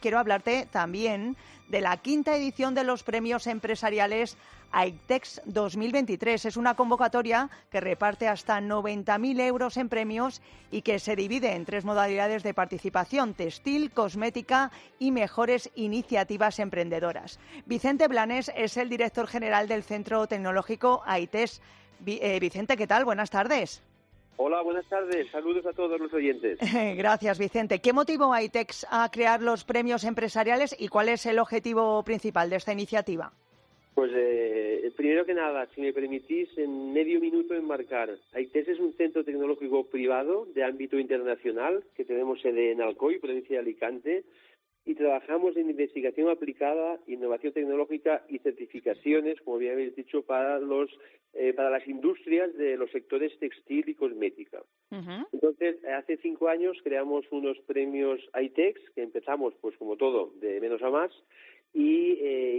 Quiero hablarte también de la quinta edición de los premios empresariales AITEX 2023. Es una convocatoria que reparte hasta 90.000 euros en premios y que se divide en 3 modalidades de participación: textil, cosmética y mejores iniciativas emprendedoras. Vicente Blanes es el director general del Centro Tecnológico AITEX. Vicente, ¿qué tal? Buenas tardes. Hola, buenas tardes. Saludos a todos los oyentes. Gracias, Vicente. ¿Qué motivó a AITEX a crear los premios empresariales y cuál es el objetivo principal de esta iniciativa? Pues primero que nada, si me permitís, en medio minuto enmarcar. AITEX es un centro tecnológico privado de ámbito internacional que tenemos sede en Alcoy, provincia de Alicante, y trabajamos en investigación aplicada, innovación tecnológica y certificaciones, como bien habéis dicho, para las industrias de los sectores textil y cosmética. Uh-huh. Entonces, hace 5 años creamos unos premios AITEX, que empezamos, pues como todo, de menos a más, y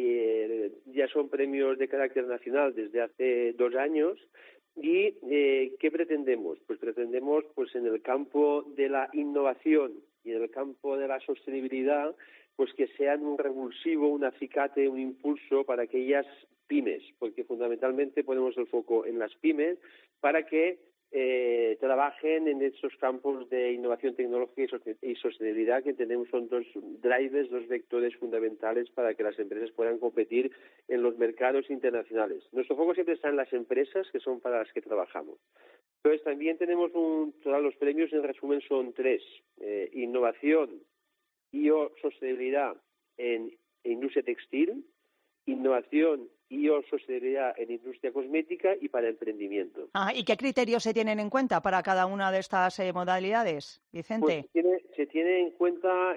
ya son premios de carácter nacional desde hace 2 años. ¿Y qué pretendemos? Pues pretendemos, pues en el campo de la innovación y en el campo de la sostenibilidad, pues que sean un revulsivo, un acicate, un impulso para aquellas pymes, porque fundamentalmente ponemos el foco en las pymes para que trabajen en estos campos de innovación tecnológica y sostenibilidad, que entendemos son 2 drivers, 2 vectores fundamentales para que las empresas puedan competir en los mercados internacionales. Nuestro foco siempre está en las empresas, que son para las que trabajamos. Entonces también tenemos los premios, en resumen, son 3. Innovación y o sostenibilidad en industria textil, innovación y o sostenibilidad en industria cosmética y para emprendimiento. ¿Y qué criterios se tienen en cuenta para cada una de estas modalidades, Vicente? Pues se tiene en cuenta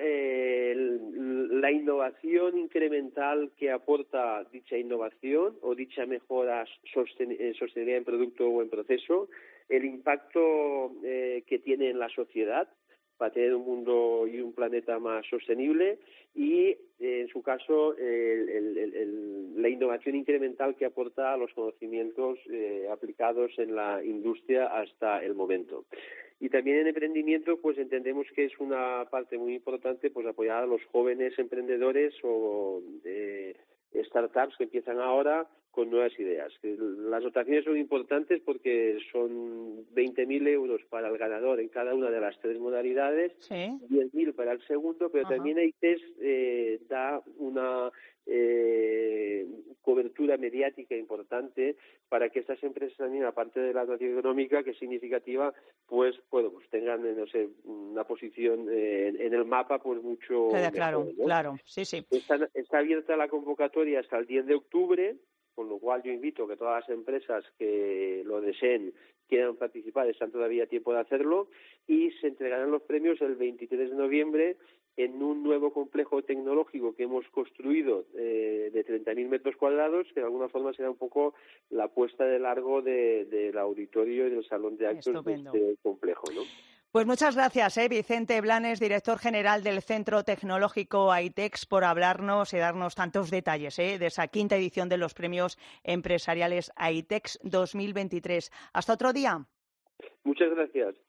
la innovación incremental que aporta dicha innovación o dicha mejora sostenibilidad en producto o en proceso, el impacto que tiene en la sociedad para tener un mundo y un planeta más sostenible y, en su caso, la innovación incremental que aporta a los conocimientos aplicados en la industria hasta el momento. Y también en emprendimiento, pues entendemos que es una parte muy importante, pues apoyar a los jóvenes emprendedores o startups que empiezan ahora con nuevas ideas. Las dotaciones son importantes porque son 20.000 euros para el ganador en cada una de las 3 modalidades, ¿sí? 10.000 para el segundo, pero también AITEX da una cobertura mediática importante para que estas empresas también, aparte de la dotación económica, que es significativa, pues tengan, no sé, una posición en el mapa pues mucho claro, mejor, ¿no? Claro, sí. Está abierta la convocatoria hasta el 10 de octubre, con lo cual yo invito a que todas las empresas que lo deseen, quieran participar, están todavía a tiempo de hacerlo, y se entregarán los premios el 23 de noviembre en un nuevo complejo tecnológico que hemos construido de 30.000 metros cuadrados, que de alguna forma será un poco la puesta de largo del auditorio y del salón de actos. Estupendo. De este complejo, ¿no? Pues muchas gracias, Vicente Blanes, director general del Centro Tecnológico AITEX, por hablarnos y darnos tantos detalles de esa quinta edición de los premios empresariales AITEX 2023. Hasta otro día. Muchas gracias.